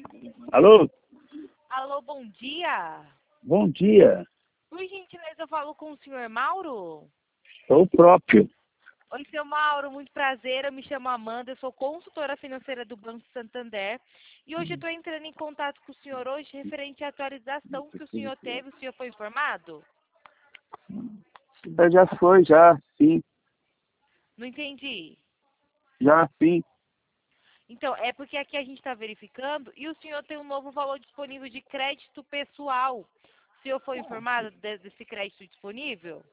Alô? Alô, bom dia. Bom dia. Por gentileza, eu falo com o senhor Mauro? Sou o próprio. Oi, seu Mauro, muito prazer. Eu me chamo Amanda, eu sou consultora financeira do Banco Santander. E hoje eu estou entrando em contato com o senhor hoje referente à atualização que o senhor teve. O senhor foi informado? Já foi, já, sim. Não entendi. Já, sim. Então, é porque aqui a gente está verificando e o senhor tem um novo valor disponível de crédito pessoal. O senhor foi informado desse crédito disponível?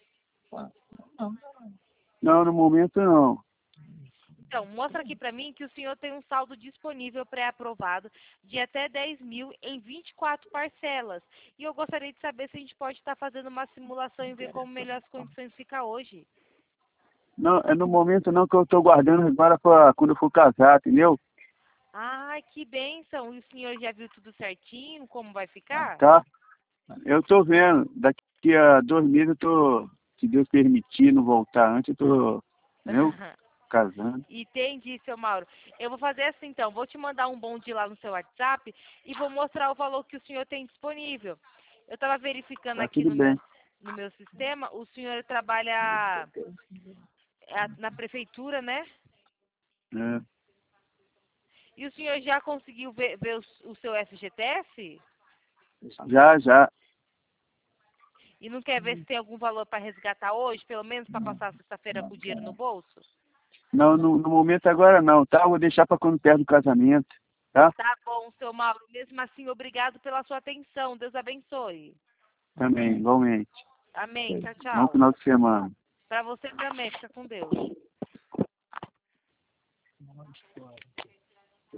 Não, no momento não. Então, mostra aqui para mim que o senhor tem um saldo disponível pré-aprovado de até 10 mil em 24 parcelas. E eu gostaria de saber se a gente pode estar fazendo uma simulação e ver como melhores condições ficam hoje. Não, é no momento não que eu estou guardando agora para quando eu for casar, entendeu? Ai, que bênção! E o senhor já viu tudo certinho, como vai ficar? Tá? Eu estou vendo. Daqui a 2 meses eu tô, se Deus permitir, não voltar antes, eu tô, entendeu? Casando. Entendi, seu Mauro. Eu vou fazer assim, então. Vou te mandar um bonde lá no seu WhatsApp e vou mostrar o valor que o senhor tem disponível. Eu estava verificando Tá aqui tudo bem. no meu sistema. O senhor trabalha na prefeitura, né? É. E o senhor já conseguiu ver o seu FGTS? Já. E não quer ver se tem algum valor para resgatar hoje, pelo menos para passar a sexta-feira com o dinheiro no bolso? Não, no momento agora não, tá? Eu vou deixar para quando perto do casamento, tá? Tá bom, seu Mauro. Mesmo assim, obrigado pela sua atenção. Deus abençoe. Também, igualmente. Amém. Tchau, Bom tchau. final de semana. Para você também. Fica com Deus.